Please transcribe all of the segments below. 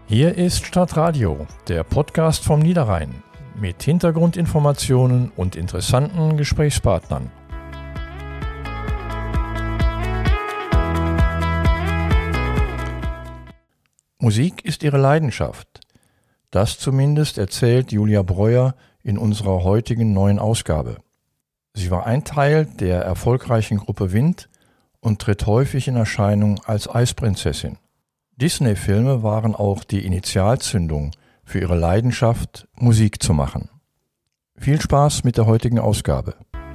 Hier ist Stadtradio, der Podcast vom Niederrhein mit Hintergrundinformationen und interessanten Gesprächspartnern. Musik ist ihre Leidenschaft. Das zumindest erzählt Julia Breuer in unserer heutigen neuen Ausgabe. Sie war ein Teil der erfolgreichen Gruppe Wind und tritt häufig in Erscheinung als Eisprinzessin. Disney-Filme waren auch die Initialzündung für ihre Leidenschaft, Musik zu machen. Viel Spaß mit der heutigen Ausgabe.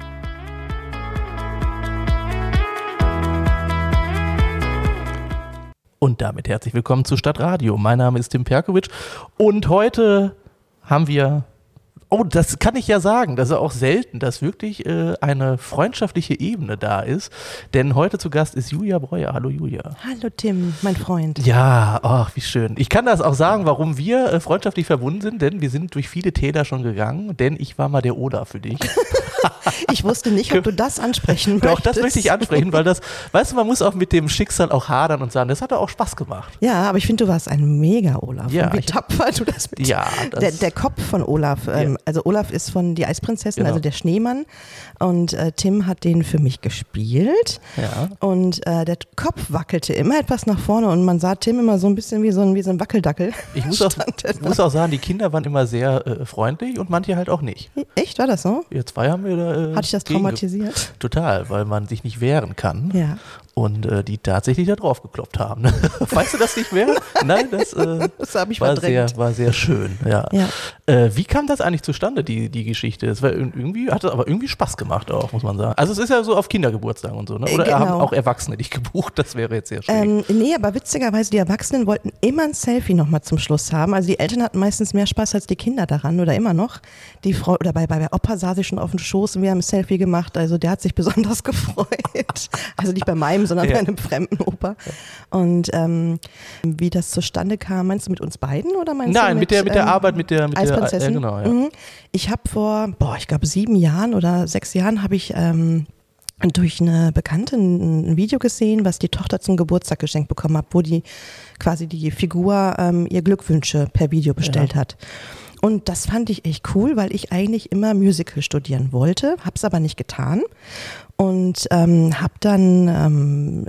Und damit herzlich willkommen zu Stadtradio. Mein Name ist Tim Perkovic und heute haben wir, das kann ich ja sagen, das ist auch selten, dass wirklich eine freundschaftliche Ebene da ist, denn heute zu Gast ist Julia Breuer. Hallo Julia. Hallo Tim, mein Freund. Ja, ach wie schön. Ich kann das auch sagen, warum wir freundschaftlich verbunden sind, denn wir sind durch viele Täler schon gegangen, denn ich war mal der Olaf für dich. Ich wusste nicht, ob du das ansprechen möchtest. Doch, das möchte ich ansprechen, weil das, weißt du, man muss auch mit dem Schicksal auch hadern und sagen, das hat auch Spaß gemacht. Ja, aber ich finde, du warst ein Mega-Olaf. Ja, wie tapfer du das mit. Ja, der Kopf von Olaf, also Olaf ist von Die Eisprinzessin, genau. Also der Schneemann, und Tim hat den für mich gespielt. Ja. Und der Kopf wackelte immer etwas nach vorne und man sah Tim immer so ein bisschen wie so ein Wackeldackel. Ich muss auch sagen, die Kinder waren immer sehr freundlich und manche halt auch nicht. Echt, war das so? Wir zwei haben wir da, Hat dich das traumatisiert? Total, weil man sich nicht wehren kann. Ja. Und die tatsächlich da drauf geklopft haben. Weißt du das nicht mehr? Nein, das habe ich war verdrängt. war sehr schön. Ja. Ja. Wie kam das eigentlich zustande, die Geschichte? Es war hat aber irgendwie Spaß gemacht auch, muss man sagen. Also es ist ja so auf Kindergeburtstagen und so, ne? Oder Genau. haben auch Erwachsene dich gebucht? Das wäre jetzt sehr schwierig. Nee, aber witzigerweise, die Erwachsenen wollten immer ein Selfie nochmal zum Schluss haben. Also die Eltern hatten meistens mehr Spaß als die Kinder daran oder immer noch. Die Frau, oder bei Opa saß ich schon auf dem Schoß und wir haben ein Selfie gemacht. Also der hat sich besonders gefreut. Also nicht bei meinem, sondern bei einem fremden Opa. Und wie das zustande kam, meinst du mit uns beiden oder meinst Nein, du mit der Arbeit, mit der Eisprinzessin? Genau, ja. Ich habe vor, ich glaube 7 Jahren oder 6 Jahren habe ich durch eine Bekannte ein Video gesehen, was die Tochter zum Geburtstag geschenkt bekommen hat, wo die quasi die Figur ihr Glückwünsche per Video bestellt hat. Und das fand ich echt cool, weil ich eigentlich immer Musical studieren wollte, habe es aber nicht getan und habe dann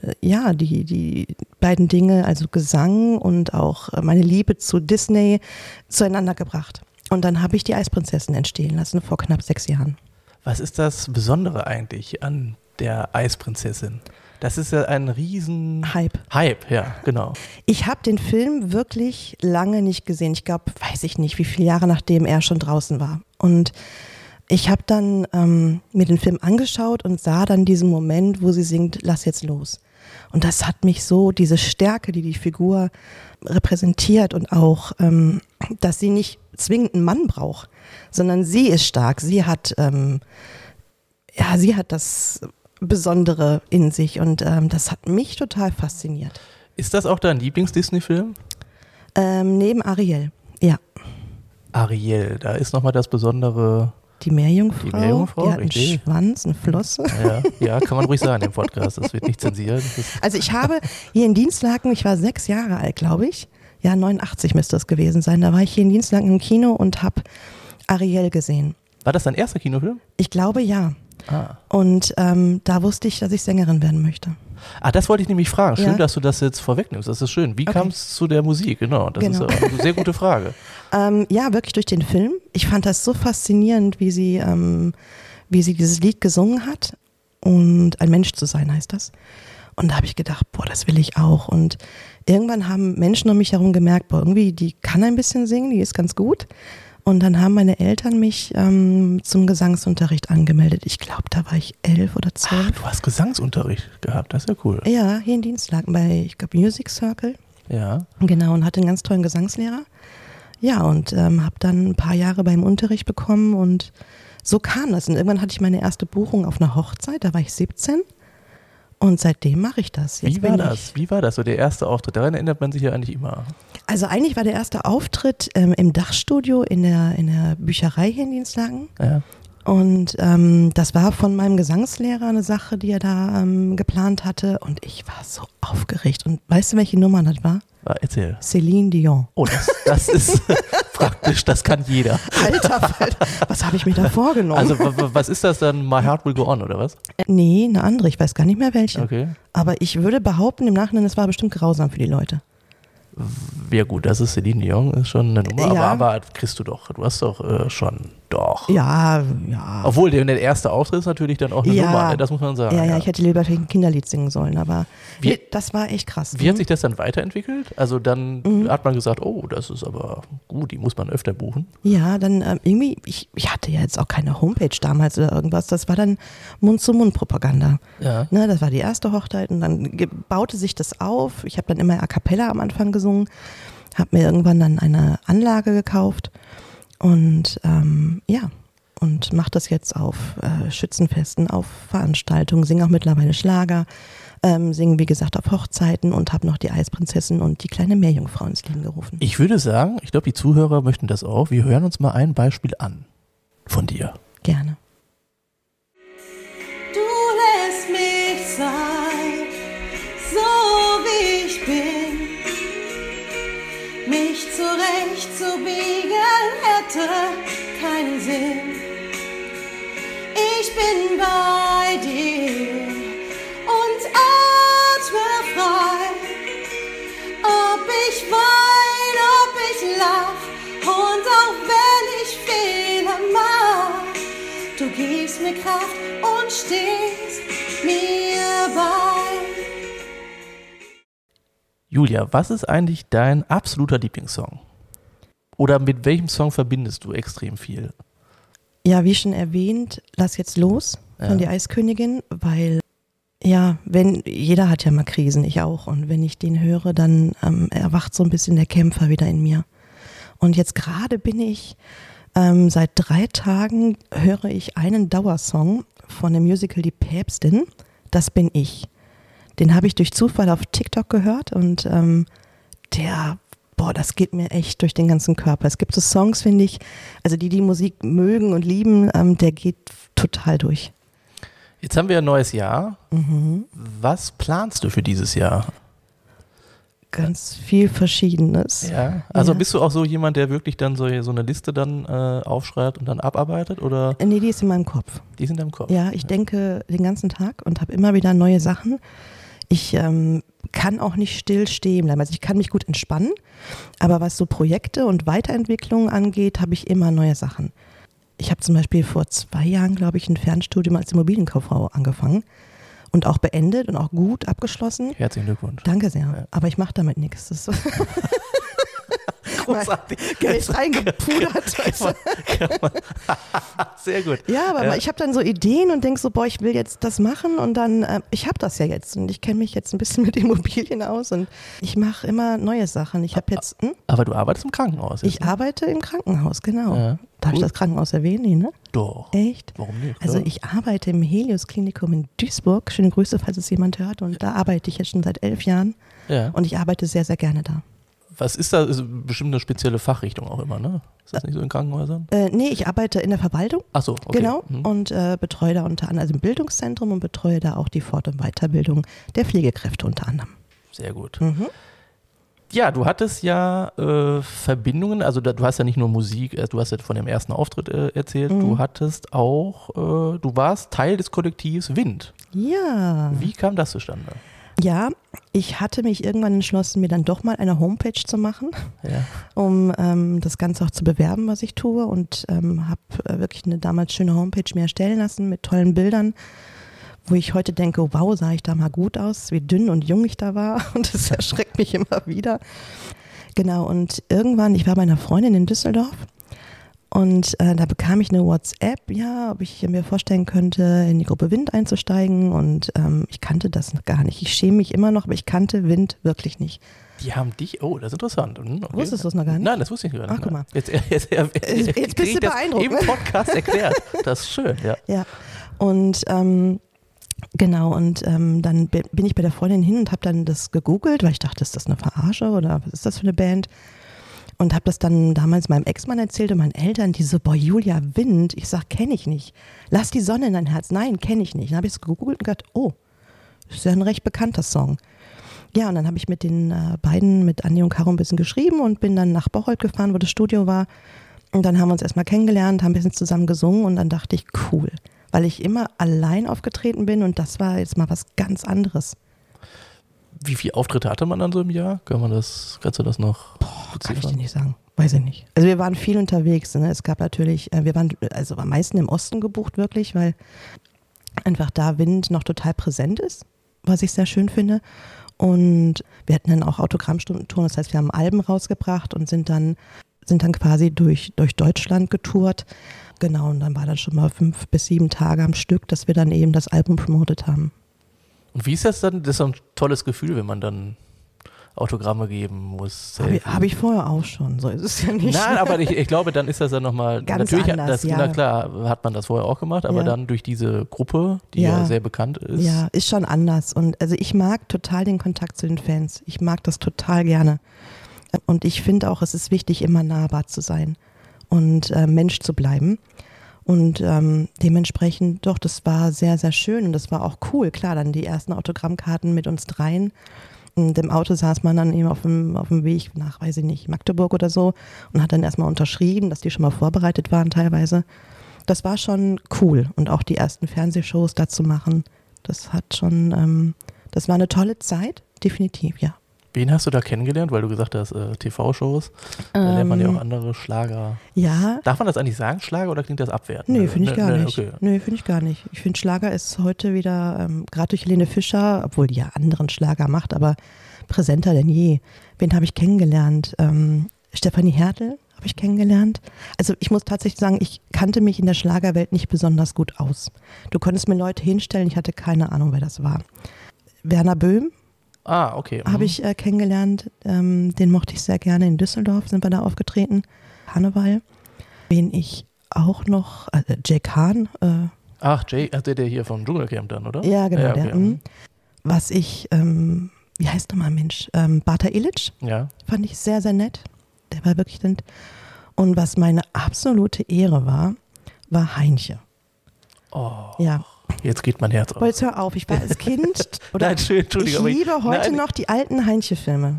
die beiden Dinge, also Gesang und auch meine Liebe zu Disney, zueinander gebracht. Und dann habe ich die Eisprinzessin entstehen lassen vor knapp 6 Jahren. Was ist das Besondere eigentlich an der Eisprinzessin? Das ist ja ein riesen Hype, ja, genau. Ich habe den Film wirklich lange nicht gesehen. Ich glaube, weiß ich nicht, wie viele Jahre nachdem er schon draußen war. Und ich habe dann mir den Film angeschaut und sah dann diesen Moment, wo sie singt, lass jetzt los. Und das hat mich so, diese Stärke, die Figur repräsentiert und auch, dass sie nicht zwingend einen Mann braucht, sondern sie ist stark. Sie hat das Besondere in sich und das hat mich total fasziniert. Ist das auch dein Lieblings-Disney-Film? Neben Ariel, ja. Ariel, da ist nochmal das Besondere. Die Meerjungfrau, die hat einen richtig. Schwanz, eine Flosse. Ja, kann man ruhig sagen im Podcast, das wird nicht zensiert. Also ich habe hier in Dienstlaken, ich war 6 Jahre alt, glaube ich, 89 müsste das gewesen sein, da war ich hier in Dienstlaken im Kino und habe Ariel gesehen. War das dein erster Kinofilm? Ich glaube, ja. Und da wusste ich, dass ich Sängerin werden möchte. Das wollte ich nämlich fragen. Schön, dass du das jetzt vorwegnimmst. Das ist schön. Wie kam es zu der Musik? Genau, das ist eine sehr gute Frage. Wirklich durch den Film. Ich fand das so faszinierend, wie sie dieses Lied gesungen hat. Und ein Mensch zu sein heißt das. Und da habe ich gedacht, das will ich auch. Und irgendwann haben Menschen um mich herum gemerkt, irgendwie, die kann ein bisschen singen, die ist ganz gut. Und dann haben meine Eltern mich zum Gesangsunterricht angemeldet. Ich glaube, da war ich 11 oder 12. Du hast Gesangsunterricht gehabt, das ist ja cool. Ja, hier in Dienstlaken bei, ich glaube, Music Circle. Ja. Genau, und hatte einen ganz tollen Gesangslehrer. Ja, und habe dann ein paar Jahre beim Unterricht bekommen und so kam das. Und irgendwann hatte ich meine erste Buchung auf einer Hochzeit, da war ich 17. Und seitdem mache ich das. Wie war das so, der erste Auftritt? Daran erinnert man sich ja eigentlich immer. Also eigentlich war der erste Auftritt im Dachstudio in der Bücherei hier in Dienstlaken. Ja. Und das war von meinem Gesangslehrer eine Sache, die er da geplant hatte. Und ich war so aufgeregt. Und weißt du, welche Nummer das war? Erzähl. Celine Dion. Oh, das ist praktisch, das kann jeder. Alter, was habe ich mir da vorgenommen? Also was ist das dann? My Heart Will Go On, oder was? Nee, eine andere. Ich weiß gar nicht mehr welche. Okay. Aber ich würde behaupten, im Nachhinein, das war bestimmt grausam für die Leute. Ja gut, das ist Celine Dion, ist schon eine Nummer, Ja. aber kriegst du hast doch schon, doch. Ja. Obwohl, der erste Auftritt ist natürlich dann auch eine Nummer, ne? Das muss man sagen. Ja, ich hätte lieber ein Kinderlied singen sollen, aber das war echt krass. Wie hat sich das dann weiterentwickelt? Also dann hat man gesagt, oh, das ist aber gut, die muss man öfter buchen. Ja, dann irgendwie, ich hatte ja jetzt auch keine Homepage damals oder irgendwas, das war dann Mund-zu-Mund-Propaganda. Ja. Ne, das war die erste Hochzeit und dann baute sich das auf. Ich habe dann immer a cappella am Anfang gesungen, habe mir irgendwann dann eine Anlage gekauft und und mache das jetzt auf Schützenfesten, auf Veranstaltungen, singe auch mittlerweile Schlager, singe wie gesagt auf Hochzeiten und habe noch die Eisprinzessin und die kleine Meerjungfrau ins Leben gerufen. Ich würde sagen, ich glaube, die Zuhörer möchten das auch. Wir hören uns mal ein Beispiel an von dir. Gerne. Du lässt mich sein, so wie ich bin. Mich zurechtzubiegen hätte keinen Sinn. Ich bin bei dir und atme frei. Ob ich weine, ob ich lach und auch wenn ich Fehler mach, du gibst mir Kraft und stehst mir bei. Julia, was ist eigentlich dein absoluter Lieblingssong? Oder mit welchem Song verbindest du extrem viel? Ja, wie schon erwähnt, Lass jetzt los von Die Eiskönigin, weil jeder hat ja mal Krisen, ich auch. Und wenn ich den höre, dann erwacht so ein bisschen der Kämpfer wieder in mir. Und jetzt gerade bin ich, seit 3 Tagen höre ich einen Dauersong von dem Musical Die Päpstin, Das bin ich. Den habe ich durch Zufall auf TikTok gehört und das geht mir echt durch den ganzen Körper. Es gibt so Songs, finde ich, also die Musik mögen und lieben, der geht total durch. Jetzt haben wir ein neues Jahr. Was planst du für dieses Jahr? Ganz viel Verschiedenes. Ja, also bist du auch so jemand, der wirklich dann so eine Liste dann aufschreibt und dann abarbeitet? Oder? Nee, die ist in meinem Kopf. Die ist in deinem Kopf? Ja, ich denke den ganzen Tag und habe immer wieder neue Sachen. Ich kann auch nicht still stehen bleiben. Also ich kann mich gut entspannen, aber was so Projekte und Weiterentwicklungen angeht, habe ich immer neue Sachen. Ich habe zum Beispiel vor 2 Jahren, glaube ich, ein Fernstudium als Immobilienkauffrau angefangen und auch beendet und auch gut abgeschlossen. Herzlichen Glückwunsch. Danke sehr, Ja. aber ich mache damit nichts. Das ist so Großartig. Geld reingepudert. Sehr gut. Ja, aber ich habe dann so Ideen und denke so, ich will jetzt das machen und dann, ich habe das ja jetzt und ich kenne mich jetzt ein bisschen mit Immobilien aus und ich mache immer neue Sachen. Ich habe jetzt, Aber du arbeitest im Krankenhaus jetzt, ich arbeite im Krankenhaus, genau. Ja. Darf ich das Krankenhaus erwähnen? Nee, ne? Doch. Echt? Warum nicht? Also Ja. ich arbeite im Helios-Klinikum in Duisburg. Schöne Grüße, falls es jemand hört. Und da arbeite ich jetzt schon seit 11 Jahren Ja. und ich arbeite sehr, sehr gerne da. Was ist da? Ist bestimmt eine spezielle Fachrichtung auch immer, ne? Ist das nicht so in Krankenhäusern? Nee, ich arbeite in der Verwaltung. Ach so, okay. Genau, und betreue da unter anderem, also im Bildungszentrum und betreue da auch die Fort- und Weiterbildung der Pflegekräfte unter anderem. Sehr gut. Ja, du hattest ja Verbindungen, also du hast ja nicht nur Musik, du hast ja von dem ersten Auftritt erzählt, du hattest auch, du warst Teil des Kollektivs Wind. Ja. Wie kam das zustande? Ja, ich hatte mich irgendwann entschlossen, mir dann doch mal eine Homepage zu machen, Ja. um das Ganze auch zu bewerben, was ich tue und habe wirklich eine damals schöne Homepage mir erstellen lassen mit tollen Bildern, wo ich heute denke, wow, sah ich da mal gut aus, wie dünn und jung ich da war und das erschreckt mich immer wieder. Genau, und irgendwann, ich war bei einer Freundin in Düsseldorf und da bekam ich eine WhatsApp, ob ich mir vorstellen könnte, in die Gruppe Wind einzusteigen und ich kannte das noch gar nicht. Ich schäme mich immer noch, aber ich kannte Wind wirklich nicht. Die haben dich, oh, das ist interessant. Okay. Wusstest du es noch gar nicht? Nein, das wusste ich gar nicht. Ach, guck mal. Jetzt Jetzt bist du beeindruckt, Im ne? Podcast erklärt. Das ist schön, ja. Ja, und genau, und dann bin ich bei der Freundin hin und habe dann das gegoogelt, weil ich dachte, ist das eine Verarsche oder was ist das für eine Band? Und habe das dann damals meinem Ex-Mann erzählt und meinen Eltern, die so, boah, Julia Wind. Ich sag, kenne ich nicht. Lass die Sonne in dein Herz. Nein, kenne ich nicht. Dann habe ich es gegoogelt und gedacht, oh, das ist ja ein recht bekannter Song. Ja, und dann habe ich mit den beiden, mit Andi und Caro, ein bisschen geschrieben und bin dann nach Bocholt gefahren, wo das Studio war. Und dann haben wir uns erstmal kennengelernt, haben ein bisschen zusammen gesungen und dann dachte ich, cool, weil ich immer allein aufgetreten bin und das war jetzt mal was ganz anderes. Wie viele Auftritte hatte man dann so im Jahr? Kannst du das noch beziffern? Kann ich dir nicht sagen. Weiß ich nicht. Also wir waren viel unterwegs. Ne? Es gab natürlich, wir waren also am meisten im Osten gebucht wirklich, weil einfach da Wind noch total präsent ist, was ich sehr schön finde. Und wir hatten dann auch Autogrammstundentouren, das heißt, wir haben Alben rausgebracht und sind dann quasi durch Deutschland getourt. Genau, und dann war das schon mal 5 bis 7 Tage am Stück, dass wir dann eben das Album promotet haben. Und wie ist das dann? Das ist ein tolles Gefühl, wenn man dann Autogramme geben muss. Habe ich vorher auch schon, so ist es ja nicht. Nein, aber ich glaube, dann ist das dann nochmal, ganz natürlich, anders, na klar, hat man das vorher auch gemacht, aber dann durch diese Gruppe, die ja sehr bekannt ist. Ja, ist schon anders. Und also ich mag total den Kontakt zu den Fans. Ich mag das total gerne. Und ich finde auch, es ist wichtig, immer nahbar zu sein und Mensch zu bleiben. Und dementsprechend, doch, das war sehr, sehr schön und das war auch cool. Klar, dann die ersten Autogrammkarten mit uns dreien. Und im Auto saß man dann eben auf dem Weg nach, weiß ich nicht, Magdeburg oder so und hat dann erstmal unterschrieben, dass die schon mal vorbereitet waren teilweise. Das war schon cool und auch die ersten Fernsehshows da zu machen, das war eine tolle Zeit, definitiv, ja. Wen hast du da kennengelernt, weil du gesagt hast, TV-Shows, da lernt man ja auch andere Schlager. Ja. Darf man das eigentlich sagen, Schlager, oder klingt das abwertend? Nee, finde ich gar nicht. Okay. Nee, finde ich gar nicht. Ich finde, Schlager ist heute wieder, gerade durch Helene Fischer, obwohl die ja anderen Schlager macht, aber präsenter denn je. Wen habe ich kennengelernt? Stefanie Hertel habe ich kennengelernt. Also ich muss tatsächlich sagen, ich kannte mich in der Schlagerwelt nicht besonders gut aus. Du konntest mir Leute hinstellen, ich hatte keine Ahnung, wer das war. Werner Böhm. Ah, okay. Habe ich kennengelernt, den mochte ich sehr gerne. In Düsseldorf sind wir da aufgetreten. Karneval. Wen ich auch noch, Jake Hahn. Jay, der hier vom Dschungelcamp dann, oder? Ja, genau. Ja, okay. Was ich, wie heißt nochmal Mensch? Bata Ilic. Ja. Fand ich sehr, sehr nett. Der war wirklich nett. Und was meine absolute Ehre war Heinche. Oh. Ja. Jetzt geht mein Herz auf. Jetzt hör auf, ich war als Kind, oder nein, Entschuldigung, ich liebe heute noch die alten Heinche-Filme.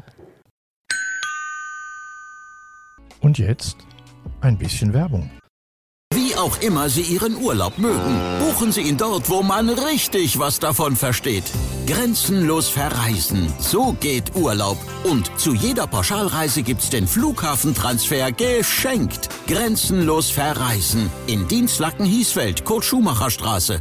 Und jetzt ein bisschen Werbung. Wie auch immer Sie Ihren Urlaub mögen, buchen Sie ihn dort, wo man richtig was davon versteht. Grenzenlos verreisen, so geht Urlaub. Und zu jeder Pauschalreise gibt's den Flughafentransfer geschenkt. Grenzenlos verreisen in Dienstlaken-Hiesfeld, Kurt-Schumacher-Straße.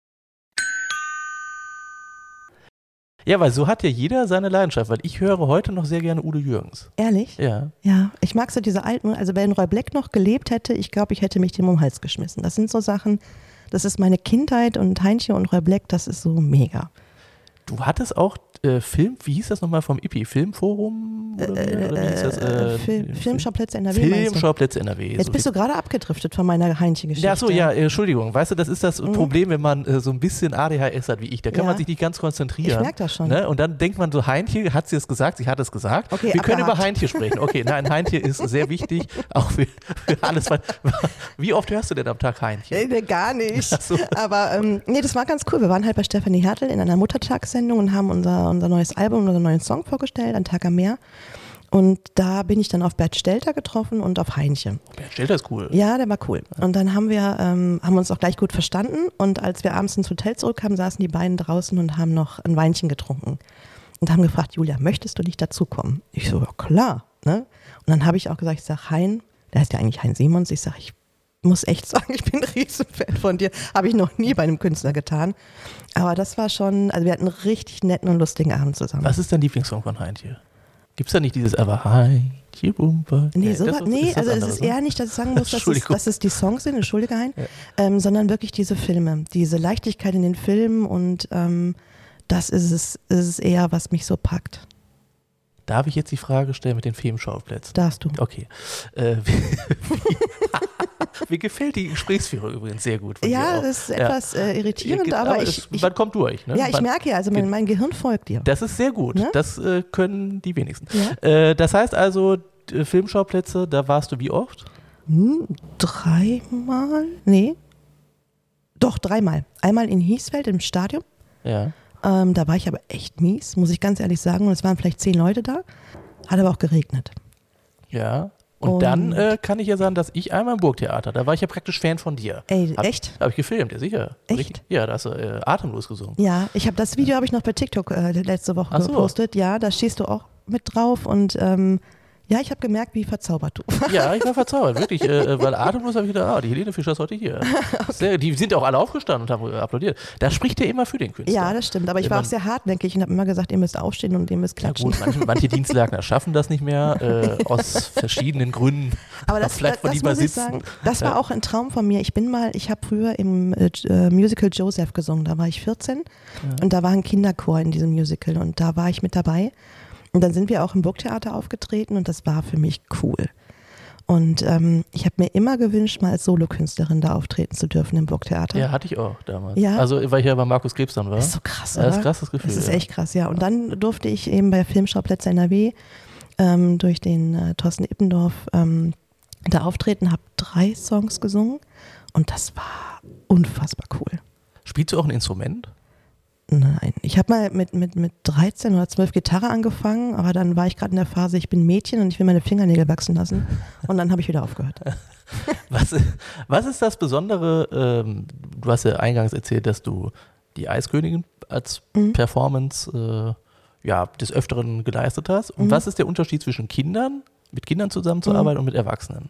Ja, weil so hat ja jeder seine Leidenschaft, weil ich höre heute noch sehr gerne Udo Jürgens. Ehrlich? Ja. Ja, ich mag so diese alten, also wenn Roy Black noch gelebt hätte, ich glaube, ich hätte mich dem um den Hals geschmissen. Das sind so Sachen, das ist meine Kindheit und Heinche und Roy Black, das ist so mega. Du hattest auch Film, wie hieß das nochmal vom IPI? Filmforum? Oder wie hieß das? Filmschauplätze NRW. Filmschauplätze NRW. Jetzt bist du gerade abgedriftet von meiner Heinche-Geschichte. Ja, so, ja, Entschuldigung. Weißt du, das ist das Problem, wenn man so ein bisschen ADHS hat wie ich. Da kann man sich nicht ganz konzentrieren. Ich merke das schon. Ne? Und dann denkt man so, Heinche, hat sie es gesagt? Sie hat es gesagt. Okay, wir können über Heinche sprechen. Okay, nein, Heinche ist sehr wichtig, auch für alles. Wie oft hörst du denn am Tag Heinche? Gar nicht. So. Aber nee, das war ganz cool. Wir waren halt bei Stefanie Hertel in einer Muttertagssendung und haben unser neues Album, unseren neuen Song vorgestellt, Ein Tag am Meer. Und da bin ich dann auf Bert Stelter getroffen und auf Heinche. Bert Stelter ist cool. Ja, der war cool. Und dann haben wir uns auch gleich gut verstanden. Und als wir abends ins Hotel zurückkamen, saßen die beiden draußen und haben noch ein Weinchen getrunken. Und haben gefragt, Julia, möchtest du nicht dazukommen? Ich so, ja klar. Ne? Und dann habe ich auch gesagt, ich sage, Hein, der heißt ja eigentlich Hein Simons. Ich sage, ich muss echt sagen, ich bin ein Riesenfan von dir. Habe ich noch nie bei einem Künstler getan. Aber das war schon, also wir hatten einen richtig netten und lustigen Abend zusammen. Was ist dein Lieblingssong von Heinche? Gibt es da nicht dieses Aber Heinche Bumper? Nee, also es ist eher nicht, dass ich sagen muss, dass es die Songs sind, entschuldige Hein, sondern wirklich diese Filme, diese Leichtigkeit in den Filmen und das ist es eher, was mich so packt. Darf ich jetzt die Frage stellen mit den Filmschauplätzen? Darfst du. Okay. Mir gefällt die Gesprächsführung übrigens sehr gut. Ja, das ist etwas irritierend, aber man kommt durch. Ne? Ja, ich merke ja, also mein Gehirn folgt dir. Das ist sehr gut. Ne? Das können die wenigsten. Ja? Das heißt also, Filmschauplätze, da warst du wie oft? 3-mal? Nee. Doch, 3-mal. Einmal in Hiesfeld im Stadion. Ja. Da war ich aber echt mies, muss ich ganz ehrlich sagen. Und es waren vielleicht 10 Leute da. Hat aber auch geregnet. Ja. Und dann kann ich ja sagen, dass ich einmal im Burgtheater, da war ich ja praktisch Fan von dir. Ey, echt? Habe ich gefilmt, ja sicher. Echt? Richtig, ja, da hast du atemlos gesungen. Ja, das Video habe ich noch bei TikTok letzte Woche gepostet. Ja, da stehst du auch mit drauf und ja, ich habe gemerkt, wie verzaubert du warst. Ja, ich war verzaubert, wirklich, weil atemlos habe ich gedacht, die Helene Fischer ist heute hier. Okay. Die sind auch alle aufgestanden und haben applaudiert. Da spricht er immer für den Künstler. Ja, das stimmt, aber ich war auch sehr hartnäckig und habe immer gesagt, ihr müsst aufstehen und ihr müsst klatschen. Ja gut, manche Dienstleister schaffen das nicht mehr, aus verschiedenen Gründen. Aber das muss ich sagen, das war auch ein Traum von mir. Ich habe früher im Musical Joseph gesungen, da war ich 14 und da war ein Kinderchor in diesem Musical und da war ich mit dabei. Und dann sind wir auch im Burgtheater aufgetreten und das war für mich cool. Und ich habe mir immer gewünscht, mal als Solokünstlerin da auftreten zu dürfen im Burgtheater. Ja, hatte ich auch damals. Ja. Also, weil ich ja bei Markus Krebs dann war. Das ist so krass, oder? Das ist ein krasses Gefühl. Das ist echt krass, ja. Und dann durfte ich eben bei Filmschauplätze NRW durch den Thorsten Ippendorf da auftreten, habe 3 Songs gesungen und das war unfassbar cool. Spielst du auch ein Instrument? Nein, ich habe mal mit 13 oder 12 Gitarre angefangen, aber dann war ich gerade in der Phase, ich bin Mädchen und ich will meine Fingernägel wachsen lassen und dann habe ich wieder aufgehört. Was ist das Besondere, du hast ja eingangs erzählt, dass du die Eiskönigin als Performance des Öfteren geleistet hast. Und was ist der Unterschied zwischen mit Kindern zusammenzuarbeiten und mit Erwachsenen?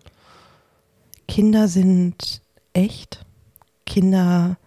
Kinder sind echt, Kinder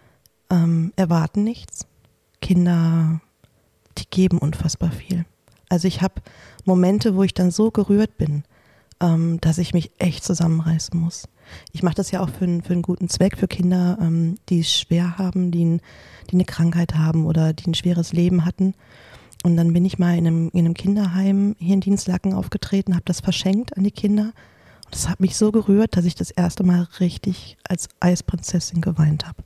erwarten nichts. Kinder, die geben unfassbar viel. Also ich habe Momente, wo ich dann so gerührt bin, dass ich mich echt zusammenreißen muss. Ich mache das ja auch für einen guten Zweck, für Kinder, die es schwer haben, die eine Krankheit haben oder die ein schweres Leben hatten. Und dann bin ich mal in einem Kinderheim hier in Dinslaken aufgetreten, habe das verschenkt an die Kinder. Und das hat mich so gerührt, dass ich das erste Mal richtig als Eisprinzessin geweint habe.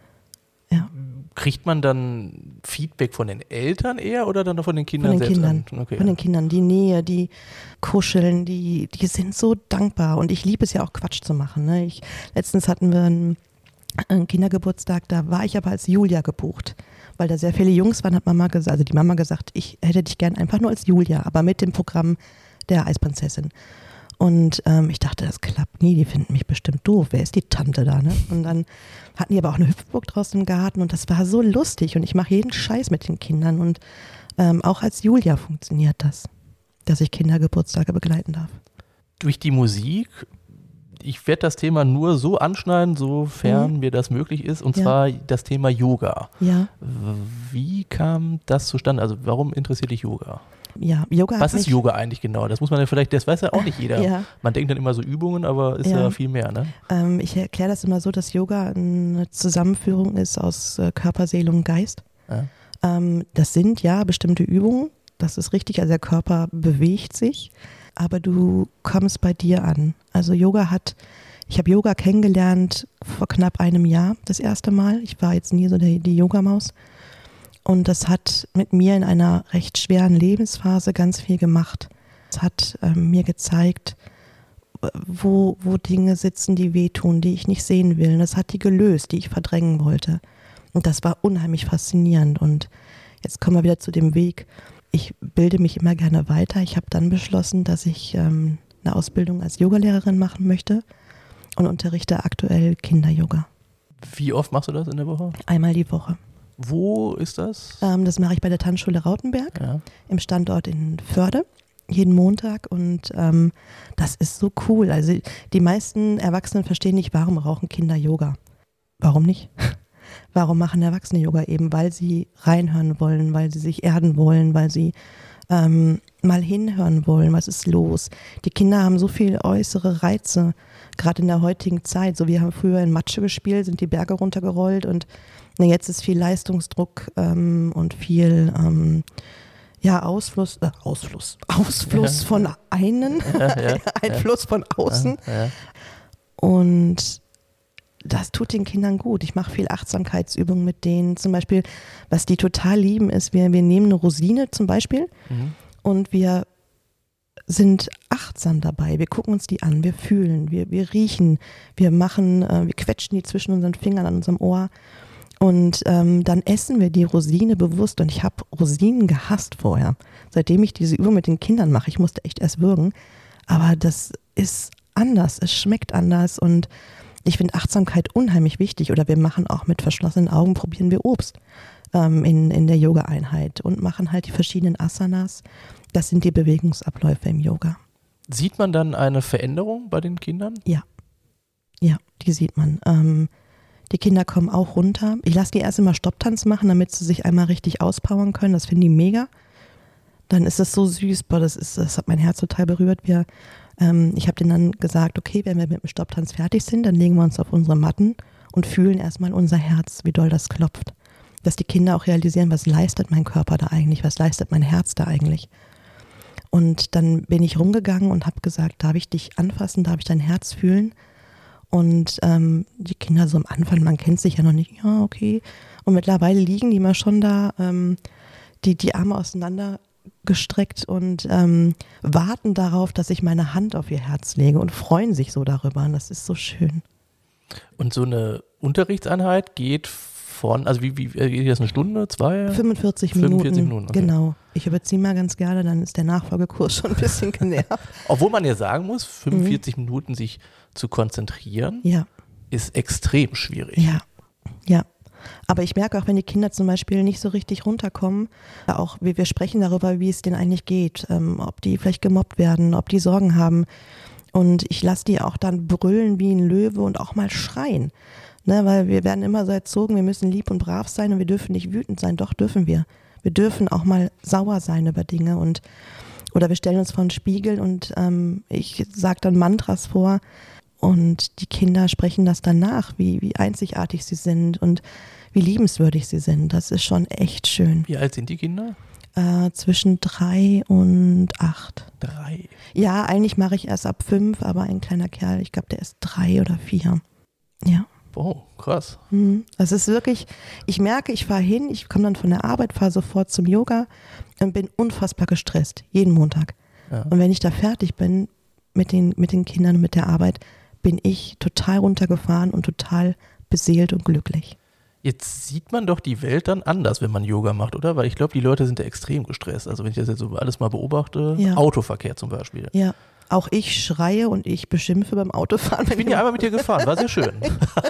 Ja. Kriegt man dann Feedback von den Eltern eher oder dann von den Kindern selbst? Von den selbst? Kindern. Okay. Von den Kindern. Die Nähe, die kuscheln, die sind so dankbar. Und ich liebe es ja auch, Quatsch zu machen. Ne? Letztens hatten wir einen Kindergeburtstag, da war ich aber als Julia gebucht. Weil da sehr viele Jungs waren, hat die Mama gesagt, ich hätte dich gern einfach nur als Julia, aber mit dem Programm der Eisprinzessin. Und ich dachte, das klappt nie, die finden mich bestimmt doof. Wer ist die Tante da? Ne? Und dann hatten die aber auch eine Hüpfburg draußen im Garten und das war so lustig und ich mache jeden Scheiß mit den Kindern und auch als Julia funktioniert das, dass ich Kindergeburtstage begleiten darf. Durch die Musik, ich werde das Thema nur so anschneiden, sofern mir das möglich ist, und zwar das Thema Yoga. Ja. Wie kam das zustande? Also warum interessiert dich Yoga? Ja, Yoga. Was ist Yoga eigentlich genau? Das muss man ja vielleicht, das weiß ja auch nicht jeder. Ja. Man denkt dann immer so Übungen, aber ist ja viel mehr, ne? Ich erkläre das immer so, dass Yoga eine Zusammenführung ist aus Körper, Seele und Geist. Ja. Das sind ja bestimmte Übungen, das ist richtig, also der Körper bewegt sich, aber du kommst bei dir an. Also ich habe Yoga kennengelernt vor knapp einem Jahr, das erste Mal. Ich war jetzt nie so die Yogamaus. Und das hat mit mir in einer recht schweren Lebensphase ganz viel gemacht. Es hat mir gezeigt, wo Dinge sitzen, die wehtun, die ich nicht sehen will. Und das hat die gelöst, die ich verdrängen wollte. Und das war unheimlich faszinierend. Und jetzt kommen wir wieder zu dem Weg. Ich bilde mich immer gerne weiter. Ich habe dann beschlossen, dass ich eine Ausbildung als Yogalehrerin machen möchte und unterrichte aktuell Kinder-Yoga. Wie oft machst du das in der Woche? Einmal die Woche. Wo ist das? Das mache ich bei der Tanzschule Rautenberg im Standort in Förde, jeden Montag und das ist so cool. Also die meisten Erwachsenen verstehen nicht, warum rauchen Kinder Yoga. Warum nicht? Warum machen Erwachsene Yoga? Eben weil sie reinhören wollen, weil sie sich erden wollen, weil sie mal hinhören wollen, was ist los. Die Kinder haben so viele äußere Reize, gerade in der heutigen Zeit. So, wir haben früher in Matsche gespielt, sind die Berge runtergerollt und jetzt ist viel Leistungsdruck und viel Ausfluss von einen, Einfluss von außen. Ja. Und das tut den Kindern gut. Ich mache viel Achtsamkeitsübungen mit denen. Zum Beispiel, was die total lieben, ist, wir nehmen eine Rosine zum Beispiel und wir sind achtsam dabei. Wir gucken uns die an, wir fühlen, wir riechen, wir quetschen die zwischen unseren Fingern an unserem Ohr und dann essen wir die Rosine bewusst und ich habe Rosinen gehasst vorher. Seitdem ich diese Übung mit den Kindern mache, ich musste echt erst würgen, aber das ist anders, es schmeckt anders und ich finde Achtsamkeit unheimlich wichtig oder wir machen auch mit verschlossenen Augen, probieren wir Obst in der Yoga-Einheit und machen halt die verschiedenen Asanas. Das sind die Bewegungsabläufe im Yoga. Sieht man dann eine Veränderung bei den Kindern? Ja, die sieht man. Die Kinder kommen auch runter. Ich lasse die erst immer Stopptanz machen, damit sie sich einmal richtig auspowern können. Das finden die mega. Dann ist es so süß, das hat mein Herz total berührt. Ich habe denen dann gesagt, okay, wenn wir mit dem Stopptanz fertig sind, dann legen wir uns auf unsere Matten und fühlen erstmal unser Herz, wie doll das klopft. Dass die Kinder auch realisieren, was leistet mein Körper da eigentlich, was leistet mein Herz da eigentlich. Und dann bin ich rumgegangen und habe gesagt, darf ich dich anfassen, darf ich dein Herz fühlen? Und die Kinder so am Anfang, man kennt sich ja noch nicht, ja okay. Und mittlerweile liegen die mal schon da, die Arme auseinander gestreckt und warten darauf, dass ich meine Hand auf ihr Herz lege und freuen sich so darüber. Und das ist so schön. Und so eine Unterrichtseinheit geht also wie geht das, eine Stunde, 2? 45 Minuten. 45 Minuten, okay. Genau. Ich überziehe mal ganz gerne, dann ist der Nachfolgekurs schon ein bisschen genervt. Obwohl man ja sagen muss, 45 Minuten sich zu konzentrieren, ist extrem schwierig. Ja. Aber ich merke auch, wenn die Kinder zum Beispiel nicht so richtig runterkommen, auch wir sprechen darüber, wie es denen eigentlich geht, ob die vielleicht gemobbt werden, ob die Sorgen haben. Und ich lasse die auch dann brüllen wie ein Löwe und auch mal schreien. Ne, weil wir werden immer so erzogen, wir müssen lieb und brav sein und wir dürfen nicht wütend sein. Doch, dürfen wir. Wir dürfen auch mal sauer sein über Dinge oder wir stellen uns vor einen Spiegel und ich sage dann Mantras vor und die Kinder sprechen das dann nach, wie einzigartig sie sind und wie liebenswürdig sie sind. Das ist schon echt schön. Wie alt sind die Kinder? Zwischen 3 und 8. 3? Ja, eigentlich mache ich erst ab 5, aber ein kleiner Kerl, ich glaube, der ist 3 oder 4. Ja. Oh, krass. Das ist wirklich, ich merke, ich fahre hin, ich komme dann von der Arbeit, fahre sofort zum Yoga und bin unfassbar gestresst, jeden Montag. Ja. Und wenn ich da fertig bin mit den Kindern und mit der Arbeit, bin ich total runtergefahren und total beseelt und glücklich. Jetzt sieht man doch die Welt dann anders, wenn man Yoga macht, oder? Weil ich glaube, die Leute sind ja extrem gestresst. Also wenn ich das jetzt so alles mal beobachte, Autoverkehr zum Beispiel. Ja. Auch ich schreie und ich beschimpfe beim Autofahren. Ich bin ja einmal mit dir gefahren, war sehr schön.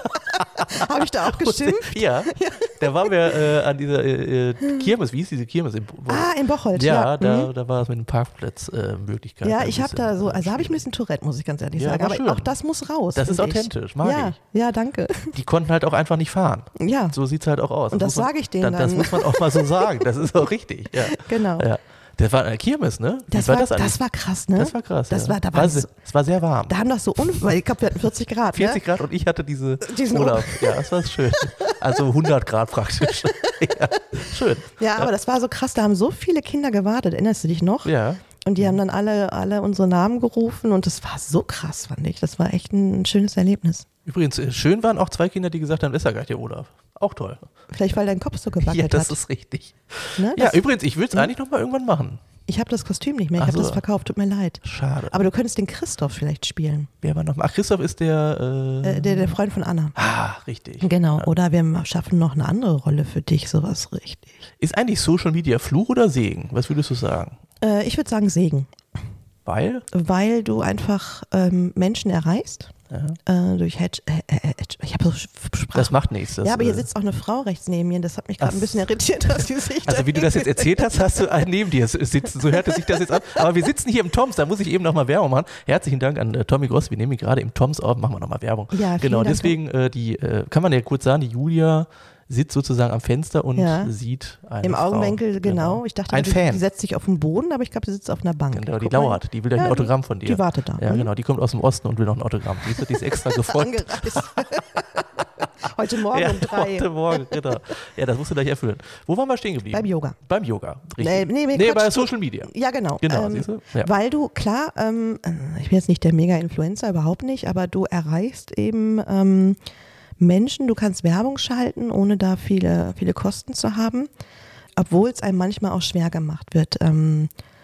Habe ich da auch geschimpft? Ja, da waren wir an dieser Kirmes, wie hieß diese Kirmes? In Bocholt. Ja, da war es mit den Parkplatzmöglichkeiten. Ja, ich habe da so, also habe ich ein bisschen Tourette, muss ich ganz ehrlich sagen. Aber schön. Auch das muss raus. Das ist authentisch, mag ich. Ja, danke. Die konnten halt auch einfach nicht fahren. Ja. So sieht es halt auch aus. Und das sage ich denen dann. Das muss man auch mal so sagen, das ist auch richtig. Ja. Genau. Ja. Das war eine Kirmes, ne? Das war krass, ne? Das war krass, es war sehr warm. Da haben doch so, ich glaube, wir hatten 40 Grad, 40 Grad und ich hatte diesen Urlaub. Ja, das war schön. Also 100 Grad praktisch. Ja, schön. Ja, aber das war so krass, da haben so viele Kinder gewartet, erinnerst du dich noch? Ja. Und die haben dann alle unsere Namen gerufen und das war so krass, fand ich. Das war echt ein schönes Erlebnis. Übrigens, schön waren auch 2 Kinder, die gesagt haben, ist ja gar nicht der Urlaub. Auch toll. Vielleicht, weil dein Kopf so gewackelt hat. Ja, das ist richtig. Ne, ja, übrigens, ich will es eigentlich noch mal irgendwann machen. Ich habe das Kostüm nicht mehr, ich habe das verkauft, tut mir leid. Schade. Aber du könntest den Christoph vielleicht spielen. Wer war noch mal? Ach, Christoph ist der Freund von Anna. Ah, richtig. Genau, ja. Oder wir schaffen noch eine andere Rolle für dich, sowas richtig. Ist eigentlich Social Media Fluch oder Segen? Was würdest du sagen? Ich würde sagen Segen. Weil? Weil du einfach Menschen erreichst. Durch ich habe so Sprache. Das macht nichts. Ja, aber hier sitzt auch eine Frau rechts neben mir. Das hat mich gerade ein bisschen irritiert, dass sie sich Also wie du das jetzt erzählt hast, hast du einen neben dir sitzen. So hörte sich das jetzt an. Aber wir sitzen hier im Toms, da muss ich eben nochmal Werbung machen. Herzlichen Dank an Tommy Gross. Wir nehmen ihn gerade im Toms auf. Machen wir nochmal Werbung. Ja, genau, Dank. Deswegen kann man ja kurz sagen, die Julia sitzt sozusagen am Fenster und sieht eine Im Frau. Augenwinkel, genau. Ich dachte, die setzt sich auf den Boden, aber ich glaube, die sitzt auf einer Bank. Genau, die lauert. Die will gleich ein Autogramm von dir. Die wartet da. Ja, genau. Die kommt aus dem Osten und will noch ein Autogramm. Die ist extra gefolgt. Heute Morgen um 3. Heute Morgen, genau. Ja, das musst du gleich erfüllen. Wo waren wir stehen geblieben? Beim Yoga. Beim Yoga, richtig. Nee, bei Social Media. Ja, genau. Siehst du? Ja. Weil du, klar, ich bin jetzt nicht der Mega-Influencer, überhaupt nicht, aber du erreichst eben Menschen, du kannst Werbung schalten, ohne da viele Kosten zu haben, obwohl es einem manchmal auch schwer gemacht wird.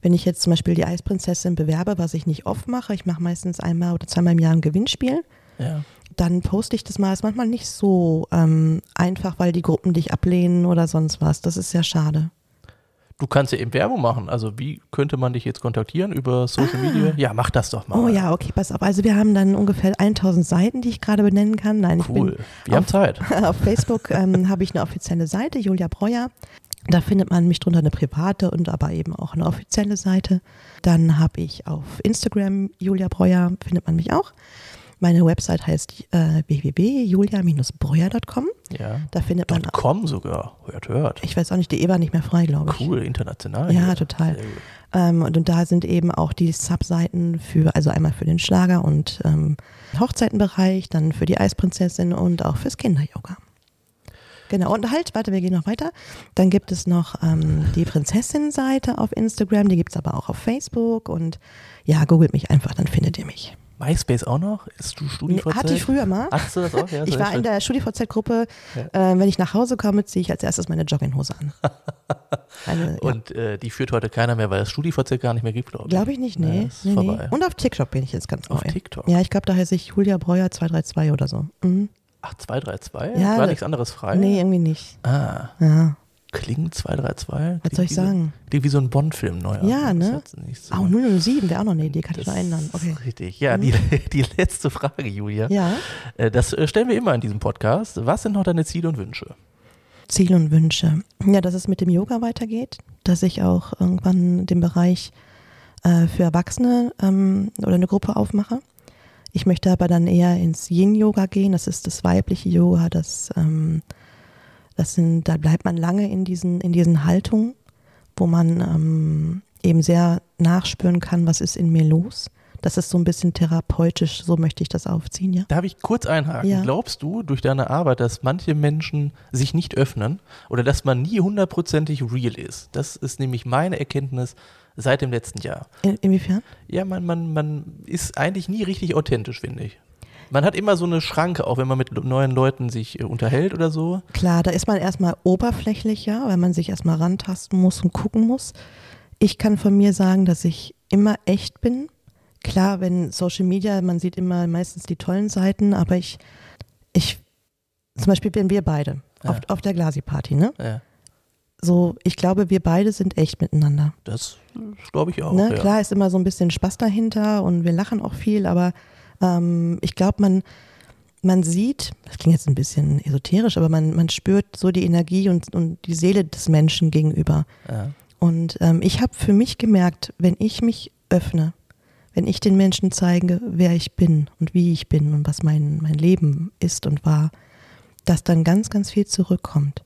wenn ich jetzt zum Beispiel die Eisprinzessin bewerbe, was ich nicht oft mache, ich mache meistens einmal oder zweimal im Jahr ein Gewinnspiel, dann poste ich das mal. Ist manchmal nicht so einfach, weil die Gruppen dich ablehnen oder sonst was. Das ist sehr schade. Du kannst ja eben Werbung machen. Also wie könnte man dich jetzt kontaktieren? Über Social Media? Ja, mach das doch mal. Oh ja, okay, pass auf. Also wir haben dann ungefähr 1000 Seiten, die ich gerade benennen kann. Nein, cool. Wir haben Zeit. Auf Facebook habe ich eine offizielle Seite, Julia Breuer. Da findet man mich drunter, eine private und aber eben auch eine offizielle Seite. Dann habe ich auf Instagram Julia Breuer, findet man mich auch. Meine Website heißt www.julia-breuer.com. Ja. Da findet man .com sogar. Hört. Ich weiß auch nicht, die war nicht mehr frei, glaube ich. Cool, international. Ja, hier. Total. Und da sind eben auch die Subseiten also einmal für den Schlager- und Hochzeitenbereich, dann für die Eisprinzessin und auch fürs Kinder-Yoga. Genau, und wir gehen noch weiter. Dann gibt es noch die Prinzessin-Seite auf Instagram, die gibt es aber auch auf Facebook und ja, googelt mich einfach, dann findet ihr mich. MySpace auch noch? Ist du StudiVZ? Hatte ich früher mal. Hattest du das auch? Ja, ich war in der StudiVZ-Gruppe. Ja. Wenn ich nach Hause komme, ziehe ich als erstes meine Jogginghose an. Und die führt heute keiner mehr, weil das StudiVZ gar nicht mehr gibt, glaube ich. Glaube ich nicht, nee. Vorbei. Und auf TikTok bin ich jetzt ganz neu. Auf TikTok? Ja, ich glaube, da heiße ich Julia Breuer 232 oder so. Mhm. Ach, 232? Ja, war nichts anderes frei? Nee, irgendwie nicht. Ah. Ja. Klingt 232? Was soll ich sagen? Klingt wie so ein Bond-Film neu. Ja, ne? So. Auch 007 wäre auch noch eine Idee, kann ich noch ändern. Okay. Richtig. Ja, die letzte Frage, Julia. Ja. Das stellen wir immer in diesem Podcast. Was sind noch deine Ziele und Wünsche? Ziele und Wünsche. Ja, dass es mit dem Yoga weitergeht, dass ich auch irgendwann den Bereich für Erwachsene oder eine Gruppe aufmache. Ich möchte aber dann eher ins Yin-Yoga gehen, das ist das weibliche Yoga, da bleibt man lange in diesen Haltungen, wo man eben sehr nachspüren kann, was ist in mir los. Das ist so ein bisschen therapeutisch, so möchte ich das aufziehen, ja. Darf ich kurz einhaken? Ja. Glaubst du durch deine Arbeit, dass manche Menschen sich nicht öffnen oder dass man nie 100%ig real ist? Das ist nämlich meine Erkenntnis seit dem letzten Jahr. Inwiefern? Ja, man ist eigentlich nie richtig authentisch, finde ich. Man hat immer so eine Schranke, auch wenn man mit neuen Leuten sich unterhält oder so. Klar, da ist man erstmal oberflächlicher, weil man sich erstmal rantasten muss und gucken muss. Ich kann von mir sagen, dass ich immer echt bin. Klar, wenn Social Media, man sieht immer meistens die tollen Seiten, aber ich zum Beispiel bin wir beide auf der Glasi-Party, ne? Ja. So, ich glaube, wir beide sind echt miteinander. Das glaube ich auch. Ne? Ja. Klar ist immer so ein bisschen Spaß dahinter und wir lachen auch viel, aber ich glaube, man sieht, das klingt jetzt ein bisschen esoterisch, aber man spürt so die Energie und die Seele des Menschen gegenüber. Ja. Und ich habe für mich gemerkt, wenn ich mich öffne, wenn ich den Menschen zeige, wer ich bin und wie ich bin und was mein Leben ist und war, dass dann ganz, ganz viel zurückkommt.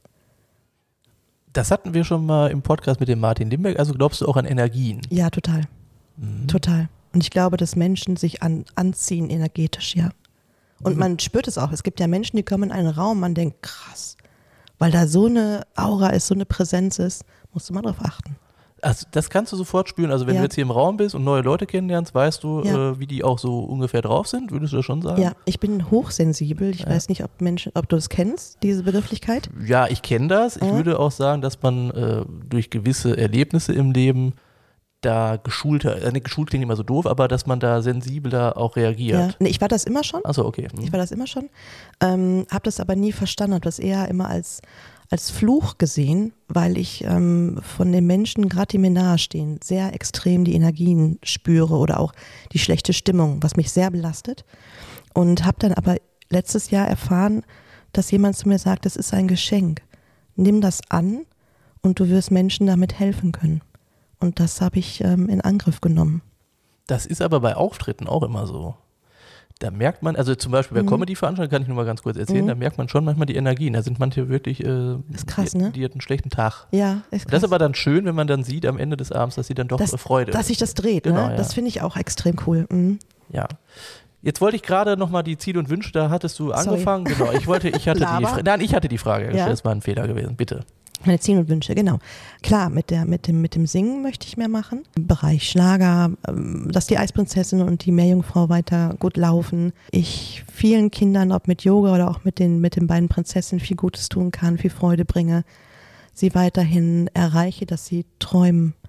Das hatten wir schon mal im Podcast mit dem Martin Limbeck. Also glaubst du auch an Energien? Ja, total. Total. Und ich glaube, dass Menschen sich anziehen energetisch, ja. Und man spürt es auch. Es gibt ja Menschen, die kommen in einen Raum, man denkt, krass, weil da so eine Aura ist, so eine Präsenz ist, musst du mal drauf achten. Also das kannst du sofort spüren. Also wenn du jetzt hier im Raum bist und neue Leute kennenlernst, weißt du, wie die auch so ungefähr drauf sind? Würdest du das schon sagen? Ja, ich bin hochsensibel. Ich weiß nicht, ob du das kennst, diese Begrifflichkeit? Ja, ich kenne das. Ich würde auch sagen, dass man durch gewisse Erlebnisse im Leben da geschult klingt immer so doof, aber dass man da sensibler auch reagiert. Ja, nee, ich war das immer schon. Achso, okay. Ich war das immer schon. Habe das aber nie verstanden, habe das eher immer als Fluch gesehen, weil ich von den Menschen, gerade die mir nahestehen, sehr extrem die Energien spüre oder auch die schlechte Stimmung, was mich sehr belastet. Und habe dann aber letztes Jahr erfahren, dass jemand zu mir sagt, das ist ein Geschenk. Nimm das an und du wirst Menschen damit helfen können. Und das habe ich in Angriff genommen. Das ist aber bei Auftritten auch immer so. Da merkt man, also zum Beispiel bei Comedy-Veranstaltungen, kann ich nur mal ganz kurz erzählen, da merkt man schon manchmal die Energien. Da sind manche wirklich, ist krass, ne? Die hat einen schlechten Tag. Ja, ist krass. Das ist aber dann schön, wenn man dann sieht am Ende des Abends, dass sie dann doch Freude. Dass sich das dreht, genau, ne? Ja. Das finde ich auch extrem cool. Mhm. Ja. Jetzt wollte ich gerade nochmal die Ziele und Wünsche, da hattest du angefangen. Genau, ich hatte die Frage gestellt, das war ein Fehler gewesen, bitte. Meine Ziele und Wünsche, genau. Klar, mit dem Singen möchte ich mehr machen. Im Bereich Schlager, dass die Eisprinzessin und die Meerjungfrau weiter gut laufen. Ich vielen Kindern, ob mit Yoga oder auch mit den beiden Prinzessinnen, viel Gutes tun kann, viel Freude bringe. Sie weiterhin erreiche, dass sie träumen,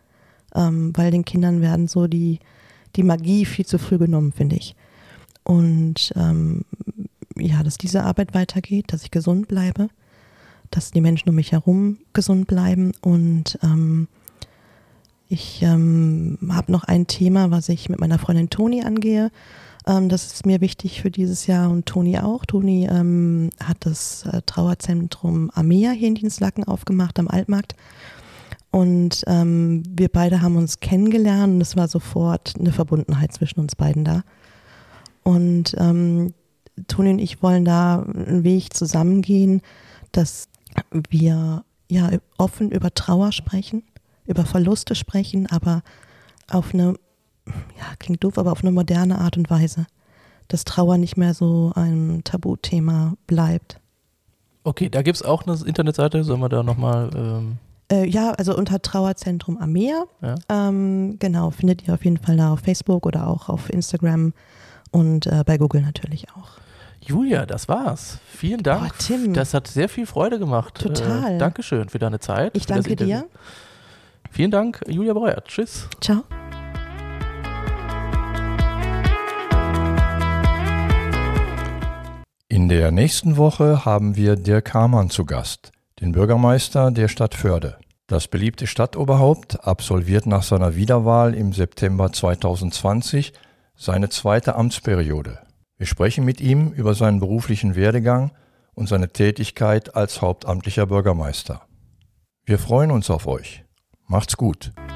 weil den Kindern werden so die Magie viel zu früh genommen, finde ich. Und dass diese Arbeit weitergeht, dass ich gesund bleibe, dass die Menschen um mich herum gesund bleiben. Und ich habe noch ein Thema, was ich mit meiner Freundin Toni angehe. Das ist mir wichtig für dieses Jahr und Toni auch. Toni hat das Trauerzentrum Amea hier in Dienstlaken aufgemacht am Altmarkt. Und wir beide haben uns kennengelernt und es war sofort eine Verbundenheit zwischen uns beiden da. Und Toni und ich wollen da einen Weg zusammengehen, dass wir offen über Trauer sprechen, über Verluste sprechen, aber auf eine, klingt doof, aber auf eine moderne Art und Weise. Dass Trauer nicht mehr so ein Tabuthema bleibt. Okay, da gibt es auch eine Internetseite, sollen wir da nochmal... also unter Trauerzentrum Amea. Ja. Genau, findet ihr auf jeden Fall da auf Facebook oder auch auf Instagram und bei Google natürlich auch. Julia, das war's. Vielen Dank. Tim. Das hat sehr viel Freude gemacht. Total. Dankeschön für deine Zeit. Ich danke dir. Vielen Dank, Julia Breuer. Tschüss. Ciao. In der nächsten Woche haben wir Dirk Hamann zu Gast, den Bürgermeister der Stadt Förde. Das beliebte Stadtoberhaupt absolviert nach seiner Wiederwahl im September 2020 seine zweite Amtsperiode. Wir sprechen mit ihm über seinen beruflichen Werdegang und seine Tätigkeit als hauptamtlicher Bürgermeister. Wir freuen uns auf euch. Macht's gut.